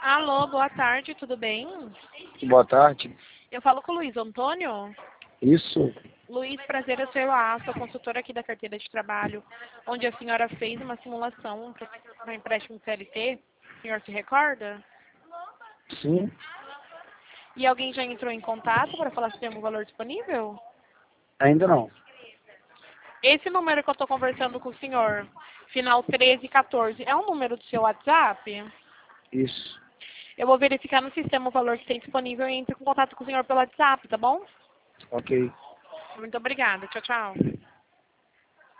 Alô, boa tarde, tudo bem? Boa tarde. Eu falo com o Luiz Antônio. Isso, Luiz, prazer é ser a sua consultora aqui da carteira de trabalho, onde a senhora fez uma simulação para empréstimo CLT. O senhor se recorda? sim, E alguém já entrou em contato para falar se tem algum valor disponível? ainda não. Esse número que eu estou conversando com o senhor, final 1314, é um número do seu WhatsApp? Isso, Eu vou verificar no sistema o valor que tem disponível e entro em contato com o senhor pelo WhatsApp, tá bom? ok. Muito obrigada. Tchau, tchau.